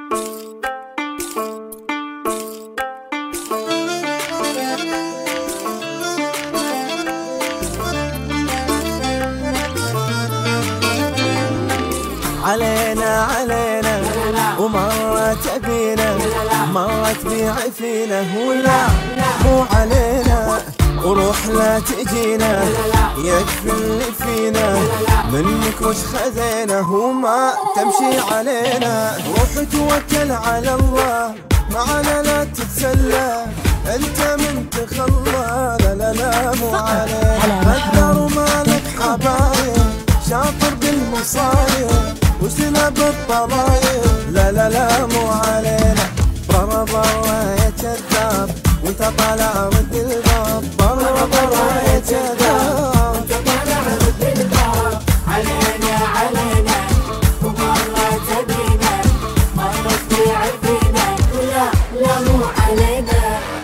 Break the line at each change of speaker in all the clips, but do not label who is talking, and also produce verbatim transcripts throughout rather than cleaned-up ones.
علينا علينا ومرت بينا، مرت بيعي فينا، ولا مو علينا وروح لا تجينا، يكفي اللي فينا منك وش خذينا، وما تمشي علينا. روح توكل على الله معنا لا تتسلى، انت من تخلى، لا لا لا مو علينا. قدر ومالك حبايب شاطر بالمصايب وسنا بالطرايب، لا لا لا مو علينا. برا برا يا كذاب وانت طالع رد الباب، برا برا يا كذاب وانت طالع رد الباب.
علينا علينا ومرت بينا، مرت بيعي فينا، لا لا مو علينا.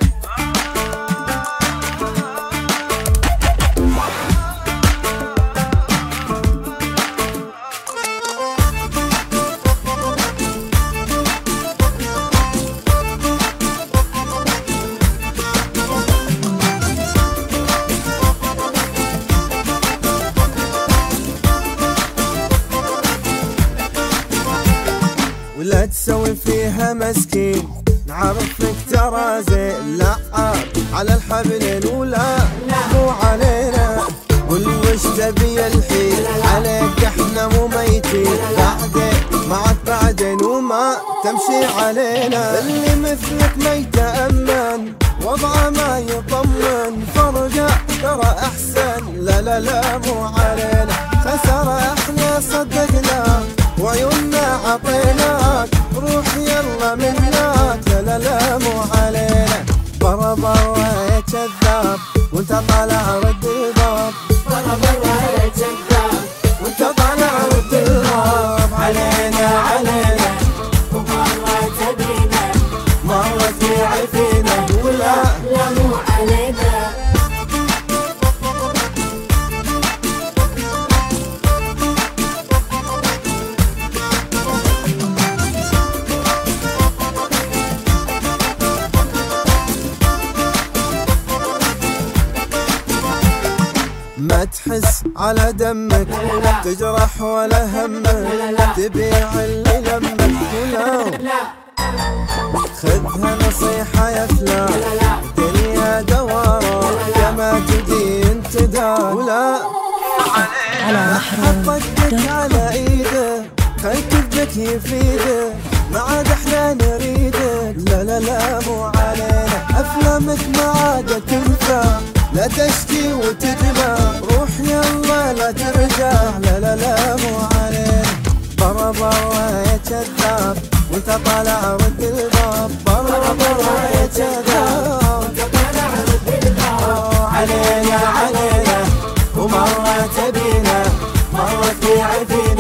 ولا تسوي فيها مسكين، نعرفك ترى زين لعاب على الحبلين، ولا مو علينا. قل وش تبي الحين عليك احنا مو ميتين، بعدين معك بعدين وما تمشي علينا. اللي مثلك ما يتأمن وضعه ما يطمن، فرجع ترى احسن، لا لا لا مو علينا. خسر احنا صدقنا وعيوننا عطيناك، روح يلا منك، لا لا لا مو علينا. برا برا يا كذاب وانت طالع رد الباب،
برا برا يا كذاب
وانت طالع رد الباب. علينا علينا
ومرت بينا،
مرت بيعي فينا، ولا
لا مو علينا.
ما تحس على دمك تجرح ولا همك، تبيع اللي لمك، ولا خذها نصيحة يا فلان، الدنيا دوارة كما تجي انت دار، ولا حط يدك على ايده خل كذبك يفيده، ما عاد احنا نريدك، لا لا لا مو علينا. افلامك ما عاد تنفع، لا تشكي وتدمع، روح يلا لا ترجع، لا لا لا مو علينا. برا برا يا كذاب وانت طالع رد الباب، برا برا يا كذاب وانت طالع رد الباب. علينا علينا ومرت بينا، مرت بيعي فينا.